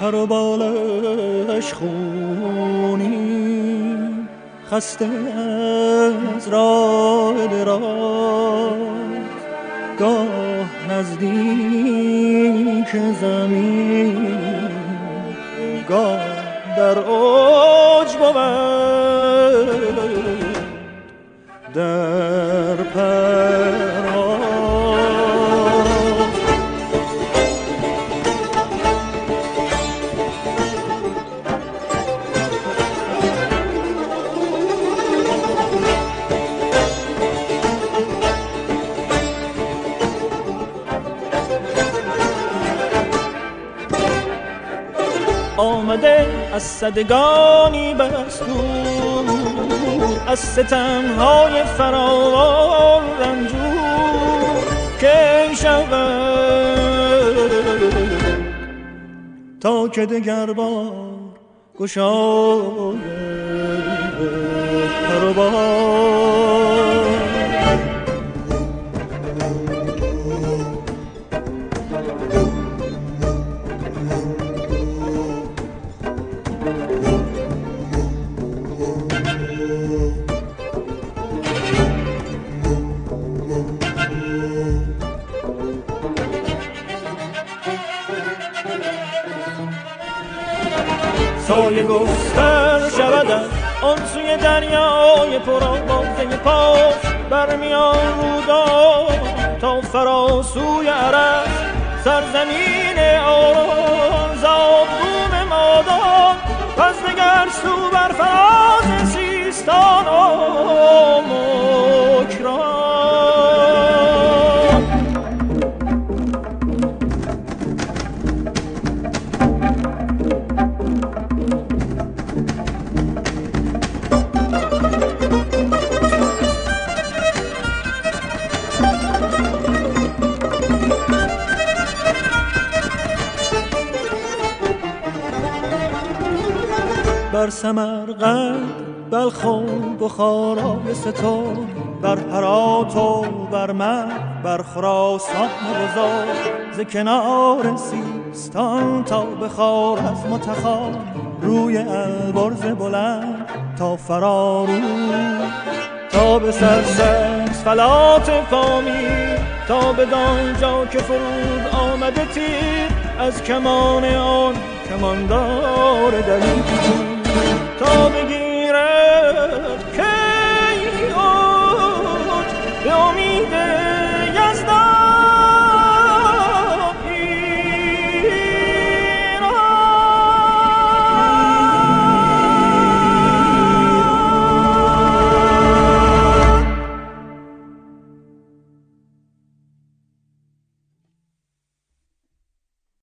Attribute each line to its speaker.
Speaker 1: پر و بالش خونی، خسته از راه دراز، گاه نزدیک زمین، گاه در اوج بود در پرواز. آمده از صدگانی بس دور، از ستمهای فراوان رنجور، که شود تا که دگر بار گشاید پر و بال. سایه گستر شود آن سوی دریای پرآوازه پاس، برمیان رودان تا فراسوی عرض، سرزمین آرام زادگون مادان، پس دگر سو بر فراز سیستان و مکران. بر سمرقند، بلخ و بخارای ستون، بر هرات و بر مرو، بر خراسان بزار، ز کنار سیستان تا به خوارزم و تخار، روی البرز بلند تا فرارو، تا به سرسبز فلات پامیر، تا به دانجا که فرود آمده تیر از کمان آن کماندار دلیر، تا بگیر